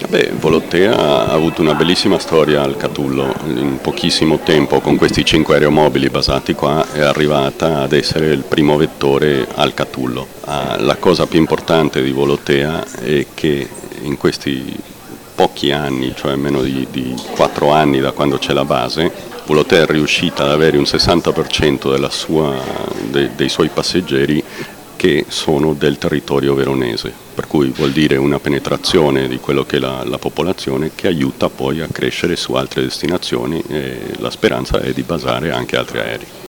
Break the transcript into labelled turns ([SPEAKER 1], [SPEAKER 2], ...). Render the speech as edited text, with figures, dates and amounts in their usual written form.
[SPEAKER 1] Volotea ha avuto una bellissima storia al Catullo. In pochissimo tempo, con questi 5 aeromobili basati qua, è arrivata ad essere il primo vettore al Catullo. La cosa più importante di Volotea è che in questi pochi anni, cioè meno di 4 anni da quando c'è la base, Volotea è riuscita ad avere un 60% dei suoi passeggeri che sono del territorio veronese, per cui vuol dire una penetrazione di quello che è la popolazione, che aiuta poi a crescere su altre destinazioni, e la speranza è di basare anche altri aerei.